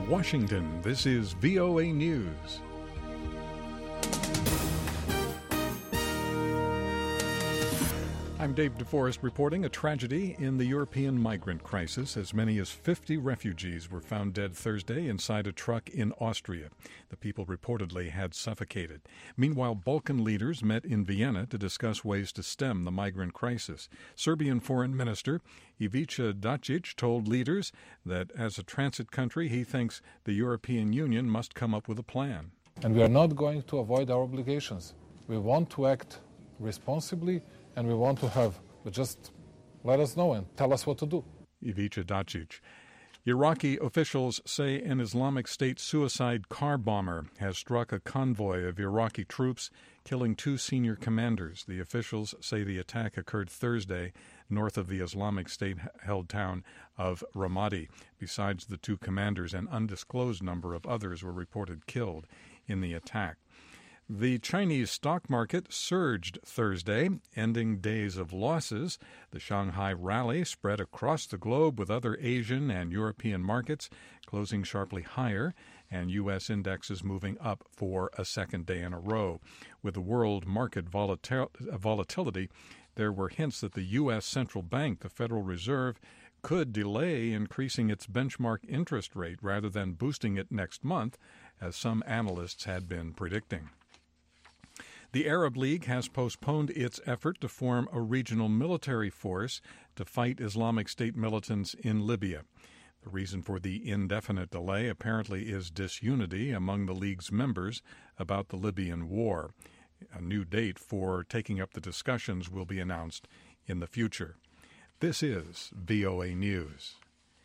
In Washington, this is VOA News. I'm Dave DeForest reporting a tragedy in the European migrant crisis. As many as 50 refugees were found dead Thursday inside a truck in Austria. The people reportedly had suffocated. Meanwhile, Balkan leaders met in Vienna to discuss ways to stem the migrant crisis. Serbian Foreign Minister Ivica Dačić told leaders that as a transit country, he thinks the European Union must come up with a plan. And we are not going to avoid our obligations. We want to act responsibly, and we want to have, but just let us know and tell us what to do. Ivica Dačić. Iraqi officials say an Islamic State suicide car bomber has struck a convoy of Iraqi troops, killing 2 senior commanders. The officials say the attack occurred Thursday north of the Islamic State-held town of Ramadi. Besides the 2 commanders, an undisclosed number of others were reported killed in the attack. The Chinese stock market surged Thursday, ending days of losses. The Shanghai rally spread across the globe with other Asian and European markets closing sharply higher and U.S. indexes moving up for a second day in a row. With the world market volatility, there were hints that the U.S. Central Bank, the Federal Reserve, could delay increasing its benchmark interest rate rather than boosting it next month, as some analysts had been predicting. The Arab League has postponed its effort to form a regional military force to fight Islamic State militants in Libya. The reason for the indefinite delay apparently is disunity among the League's members about the Libyan war. A new date for taking up the discussions will be announced in the future. This is VOA News.